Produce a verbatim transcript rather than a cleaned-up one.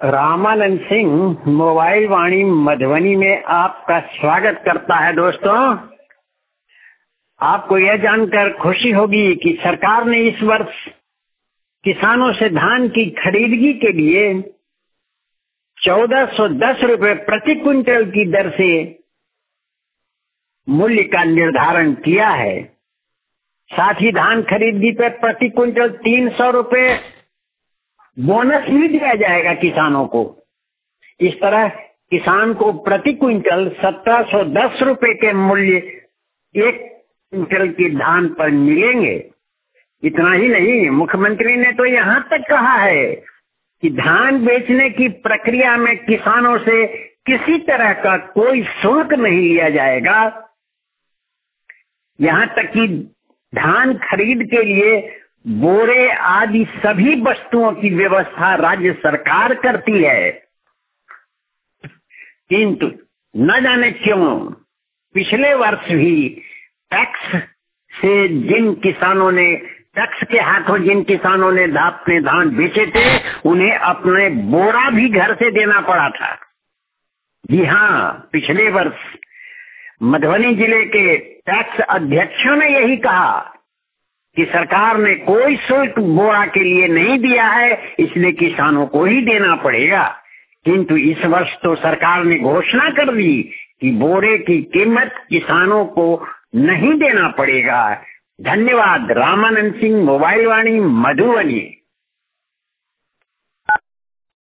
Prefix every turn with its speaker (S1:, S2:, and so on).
S1: Ramanand Singh mobile Vani Madhubani में आपका स्वागत करता है। दोस्तों, आपको यह जानकर खुशी होगी कि सरकार ने इस वर्ष किसानों से धान की खरीदगी के लिए चौदह सौ दस रुपए प्रति क्विंटल की दर से मूल्य का निर्धारण किया है। साथ ही धान खरीदगी पर प्रति क्विंटल तीन सौ रुपए बोनस भी दिया जाएगा किसानों को। इस तरह किसान को प्रति क्विंटल सत्रह सौ दस रुपए के मूल्य एक क्विंटल की धान पर मिलेंगे। इतना ही नहीं, मुख्यमंत्री ने तो यहाँ तक कहा है कि धान बेचने की प्रक्रिया में किसानों से किसी तरह का कोई शुल्क नहीं लिया जाएगा। यहाँ तक कि धान खरीद के लिए बोरे आदि सभी वस्तुओं की व्यवस्था राज्य सरकार करती है। किंतु न जाने क्यों पिछले वर्ष भी टैक्स से जिन किसानों ने टैक्स के हाथों जिन किसानों ने अपने धान बेचे थे, उन्हें अपने बोरा भी घर से देना पड़ा था। जी हाँ, पिछले वर्ष मधुबनी जिले के टैक्स अध्यक्षों ने यही कहा कि सरकार ने कोई शुल्क बोरा के लिए नहीं दिया है, इसलिए किसानों को ही देना पड़ेगा। किंतु इस वर्ष तो सरकार ने घोषणा कर दी कि बोरे की कीमत किसानों को नहीं देना पड़ेगा। धन्यवाद। रामानंद सिंह, मोबाइल वाणी, मधुबनी।